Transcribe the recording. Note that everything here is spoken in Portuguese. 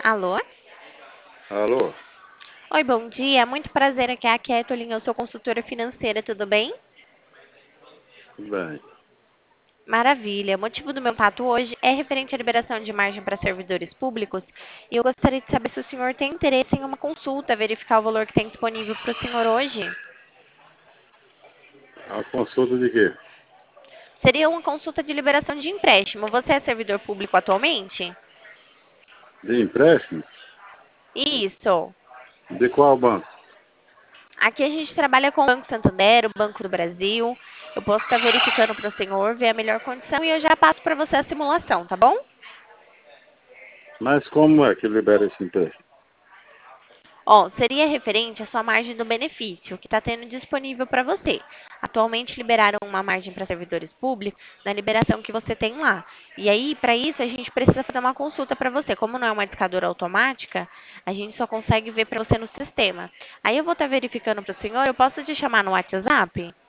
Alô? Alô? Oi, bom dia. Muito prazer. Aqui é a Kathleen, eu sou consultora financeira, tudo bem? Tudo bem. Maravilha. O motivo do meu contato hoje é referente à liberação de margem para servidores públicos e eu gostaria de saber se o senhor tem interesse em uma consulta, verificar o valor que tem disponível para o senhor hoje. A consulta de quê? Seria uma consulta de liberação de empréstimo. Você é servidor público atualmente? De empréstimo? Isso. De qual banco? Aqui a gente trabalha com o Banco Santander, o Banco do Brasil. Eu posso estar verificando para o senhor, ver a melhor condição e eu já passo para você a simulação, tá bom? Mas como é que libera esse empréstimo? Ó, seria referente à sua margem do benefício, que está tendo disponível para você. Atualmente liberaram uma margem para servidores públicos na liberação que você tem lá. E aí, para isso, a gente precisa fazer uma consulta para você. Como não é uma discadora automática, a gente só consegue ver para você no sistema. Aí eu vou estar verificando para o senhor, eu posso te chamar no WhatsApp?